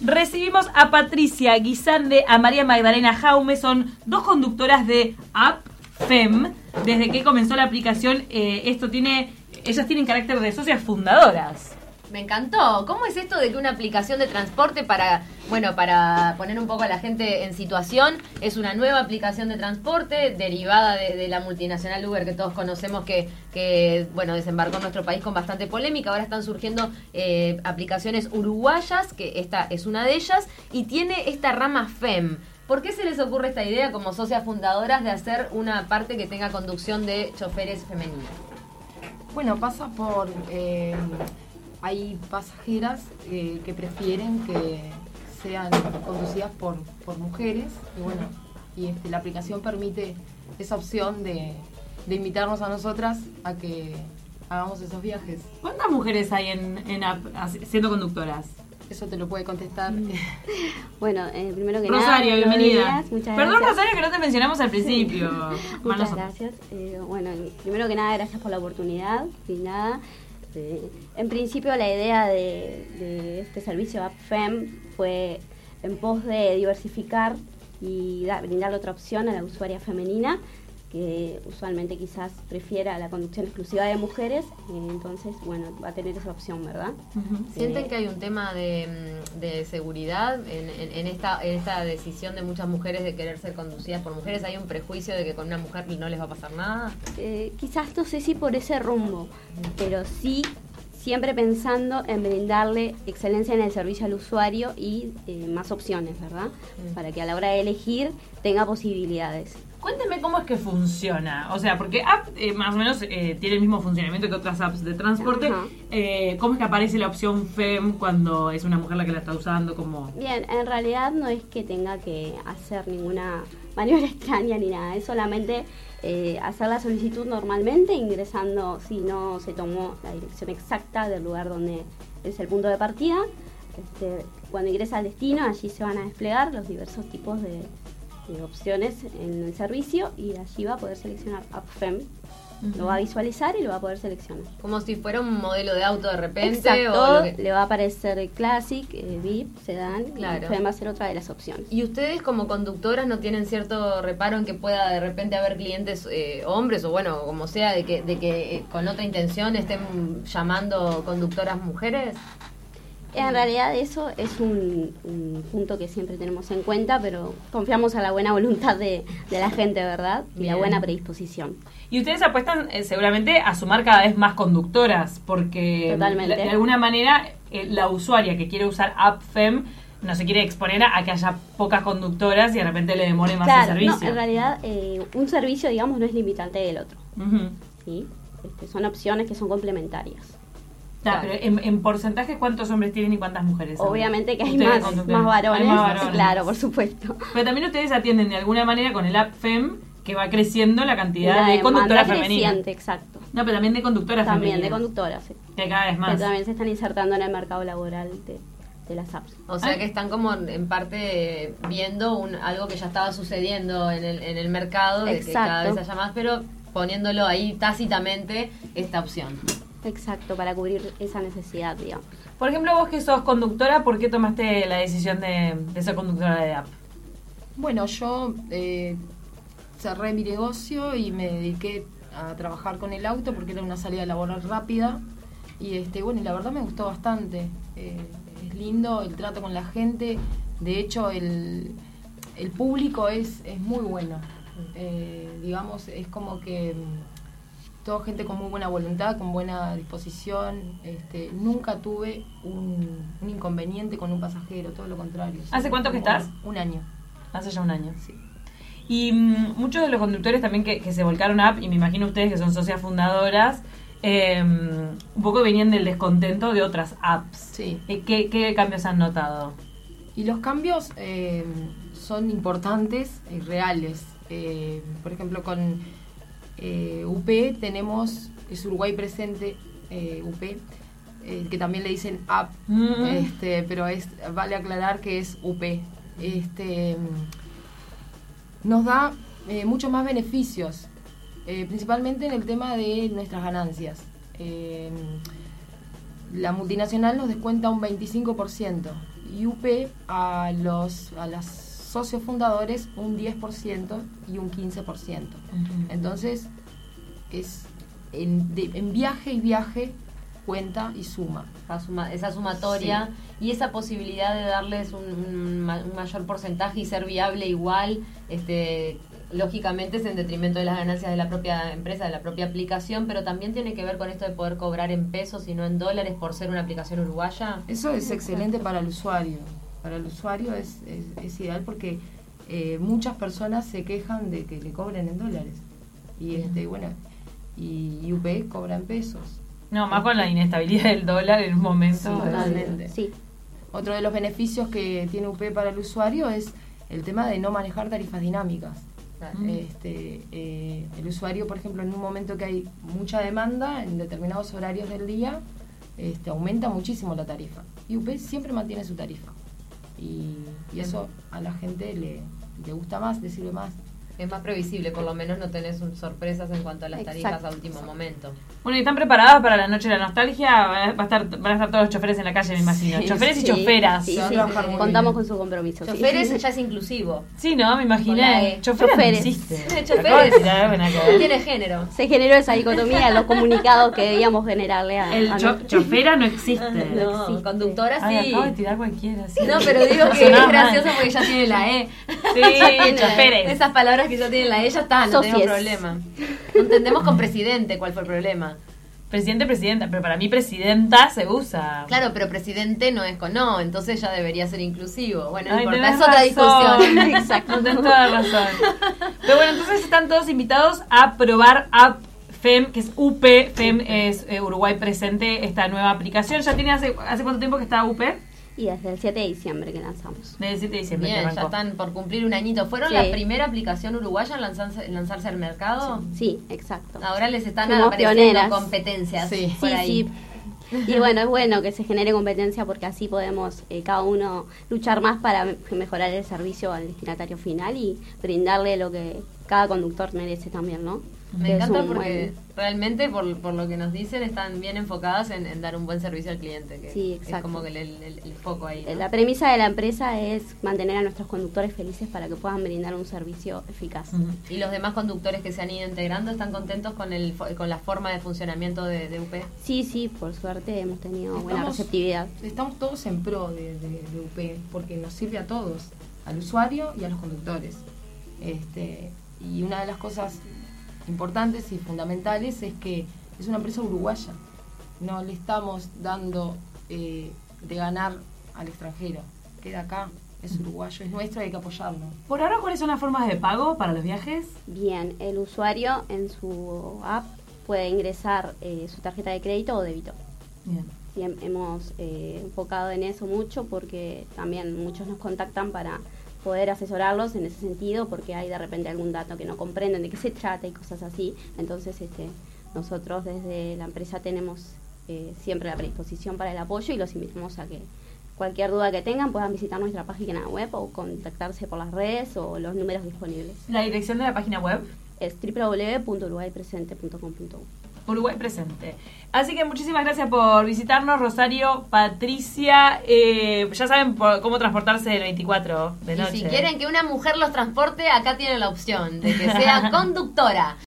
Recibimos a Patricia Guisande, a María Magdalena Jaume, son dos conductoras de AppFem. Desde que comenzó la aplicación, ellas tienen carácter de socias fundadoras. Me encantó. ¿Cómo es esto de que una aplicación de transporte para poner un poco a la gente en situación, es una nueva aplicación de transporte derivada de la multinacional Uber que todos conocemos que desembarcó en nuestro país con bastante polémica? Ahora están surgiendo aplicaciones uruguayas, que esta es una de ellas, y tiene esta rama FEM. ¿Por qué se les ocurre esta idea como socias fundadoras de hacer una parte que tenga conducción de choferes femeninos? Bueno, pasa por... hay pasajeras que prefieren que sean conducidas por mujeres y la aplicación permite esa opción de invitarnos a nosotras a que hagamos esos viajes. ¿Cuántas mujeres hay en App siendo conductoras? Eso te lo puede contestar. Bueno, primero que Rosario, nada, bienvenida. Muchas Perdón, gracias. Rosario, que no te mencionamos al principio. Muchas gracias. Primero que nada, gracias por la oportunidad. Y nada, en principio la idea de este servicio AppFem fue en pos de diversificar y brindarle otra opción a la usuaria femenina, que usualmente quizás prefiera la conducción exclusiva de mujeres, entonces, va a tener esa opción, ¿verdad? Uh-huh. ¿Sienten que hay un tema de seguridad en esta decisión de muchas mujeres de querer ser conducidas por mujeres? ¿Hay un prejuicio de que con una mujer no les va a pasar nada? Quizás no sé si por ese rumbo, pero sí siempre pensando en brindarle excelencia en el servicio al usuario y más opciones, ¿verdad? Para que a la hora de elegir tenga posibilidades. Cuénteme cómo es que funciona. O sea, porque App más o menos tiene el mismo funcionamiento que otras apps de transporte. ¿Cómo es que aparece la opción FEM cuando es una mujer la que la está usando? Bien, en realidad no es que tenga que hacer ninguna maniobra extraña ni nada. Es solamente hacer la solicitud normalmente, ingresando, si no se tomó la dirección exacta del lugar donde es el punto de partida. Cuando ingresa al destino, allí se van a desplegar los diversos tipos de opciones en el servicio y allí va a poder seleccionar AppFem. Lo va a visualizar y lo va a poder seleccionar. Como si fuera un modelo de auto de repente. Exacto, le va a aparecer Classic, VIP, Sedan, claro. FEM va a ser otra de las opciones. ¿Y ustedes como conductoras no tienen cierto reparo en que pueda de repente haber clientes hombres o como sea, de que con otra intención estén llamando conductoras mujeres? En realidad eso es un punto que siempre tenemos en cuenta, pero confiamos a la buena voluntad de la gente, ¿verdad? Y la buena predisposición. Y ustedes apuestan seguramente a sumar cada vez más conductoras, porque totalmente. De alguna manera la usuaria que quiere usar AppFem no se quiere exponer a que haya pocas conductoras y de repente le demore más el servicio. No, en realidad un servicio, digamos, no es limitante del otro. Uh-huh. ¿Sí? Son opciones que son complementarias. Claro. Pero en porcentaje, ¿cuántos hombres tienen y cuántas mujeres? Obviamente que hay más varones, hay más varones. Claro, por supuesto. Pero también ustedes atienden de alguna manera con el AppFem, que va creciendo la cantidad de conductoras femeninas. Exacto. No, pero también de conductoras femeninas. También de conductoras, sí. Que cada vez más. Que también se están insertando en el mercado laboral de las apps. O sea que están como en parte viendo algo que ya estaba sucediendo en el mercado, de que cada vez haya más, pero poniéndolo ahí tácitamente esta opción. Exacto, para cubrir esa necesidad, digamos. Por ejemplo, vos que sos conductora, ¿por qué tomaste la decisión de ser conductora de App? Bueno, yo cerré mi negocio y me dediqué a trabajar con el auto porque era una salida laboral rápida y la verdad me gustó bastante. Es lindo el trato con la gente, de hecho el público es muy bueno. Digamos, es como que toda gente con muy buena voluntad, con buena disposición. Nunca tuve un inconveniente con un pasajero, todo lo contrario. ¿Hace cuánto que estás? Un año. Hace ya un año. Sí. Y muchos de los conductores también que se volcaron a App, y me imagino ustedes que son socias fundadoras, un poco venían del descontento de otras apps. Sí. ¿Qué cambios han notado? Y los cambios son importantes y reales. Por ejemplo, con UP tenemos, es Uruguay Presente, UP, que también le dicen App, pero vale aclarar que es UP. Nos da muchos más beneficios, principalmente en el tema de nuestras ganancias. La multinacional nos descuenta un 25% y UP a los socios fundadores un 10% y un 15%. Entonces, es en viaje y viaje cuenta y suma. Esa sumatoria y esa posibilidad de darles un mayor porcentaje y ser viable igual, lógicamente es en detrimento de las ganancias de la propia empresa, de la propia aplicación, pero también tiene que ver con esto de poder cobrar en pesos y no en dólares por ser una aplicación uruguaya. Eso es excelente para el usuario. Para el usuario es ideal porque muchas personas se quejan de que le cobren en dólares. Y y UP cobra en pesos. No, más con la inestabilidad del dólar en un momento. Sí, totalmente. Sí. Otro de los beneficios que tiene UP para el usuario es el tema de no manejar tarifas dinámicas. El usuario, por ejemplo, en un momento que hay mucha demanda, en determinados horarios del día, aumenta muchísimo la tarifa. Y UP siempre mantiene su tarifa. Y eso a la gente le gusta más, le sirve más. Es más previsible, por lo menos no tenés sorpresas en cuanto a las tarifas a último momento. Bueno, ¿y están preparadas para la noche de la nostalgia? Van a estar todos los choferes en la calle, me imagino. Choferes y choferas. Sí. Contamos con su compromiso. Choferes ya es inclusivo. Sí, ¿no? Me imaginé. Choferes. No existe. Choferes. No tiene género. Se generó esa dicotomía en los comunicados que debíamos generarle a chofera no existe. No existe. Conductora sí. Ay, acabo de tirar cualquiera. Sí. No, pero digo que es gracioso porque ya tiene la E. Sí, choferes. Esas palabras que ya tiene la E ya está, no tenemos problema. No entendemos con presidente cuál fue el problema. Presidente, presidenta, pero para mí presidenta se usa. Claro, pero presidente no es con no, entonces ya debería ser inclusivo. Bueno, no Ay, importa, es otra discusión. Exacto. Tenés toda la razón. Pero bueno, entonces están todos invitados a probar App FEM, que es UP, FEM es Uruguay Presente, esta nueva aplicación. ¿Ya tiene hace cuánto tiempo que está UP? Y desde el 7 de diciembre que lanzamos. Desde el 7 de diciembre. Bien, ya están por cumplir un añito. ¿Fueron la primera aplicación uruguaya en lanzarse al mercado? Sí, exacto. Ahora les están Fuimos apareciendo pioneras. Competencias. Sí. Por ahí. Sí. Y bueno, es bueno que se genere competencia porque así podemos cada uno luchar más para mejorar el servicio al destinatario final y brindarle lo que cada conductor merece también, ¿no? Me encanta porque realmente, por lo que nos dicen, están bien enfocadas en dar un buen servicio al cliente. Que sí, exacto. Es como que el foco ahí, ¿no? La premisa de la empresa es mantener a nuestros conductores felices para que puedan brindar un servicio eficaz. ¿Y los demás conductores que se han ido integrando están contentos con la forma de funcionamiento de UP? Sí, por suerte hemos tenido buena receptividad. Estamos todos en pro de UP porque nos sirve a todos, al usuario y a los conductores. Y una de las cosas importantes y fundamentales es que es una empresa uruguaya. No le estamos dando de ganar al extranjero. Queda acá, es uruguayo, es nuestro y hay que apoyarlo. Por ahora, ¿cuáles son las formas de pago para los viajes? Bien, el usuario en su app puede ingresar su tarjeta de crédito o débito. Bien. Sí, hemos enfocado en eso mucho porque también muchos nos contactan para poder asesorarlos en ese sentido porque hay de repente algún dato que no comprenden de qué se trata y cosas así. Entonces nosotros desde la empresa tenemos siempre la predisposición para el apoyo y los invitamos a que cualquier duda que tengan puedan visitar nuestra página web o contactarse por las redes o los números disponibles. ¿La dirección de la página web? Es www.uruguaypresente.com.uy. Uruguay Presente. Así que muchísimas gracias por visitarnos, Rosario, Patricia. Ya saben cómo transportarse el 24 de noche. Y si quieren que una mujer los transporte, acá tienen la opción de que sea conductora.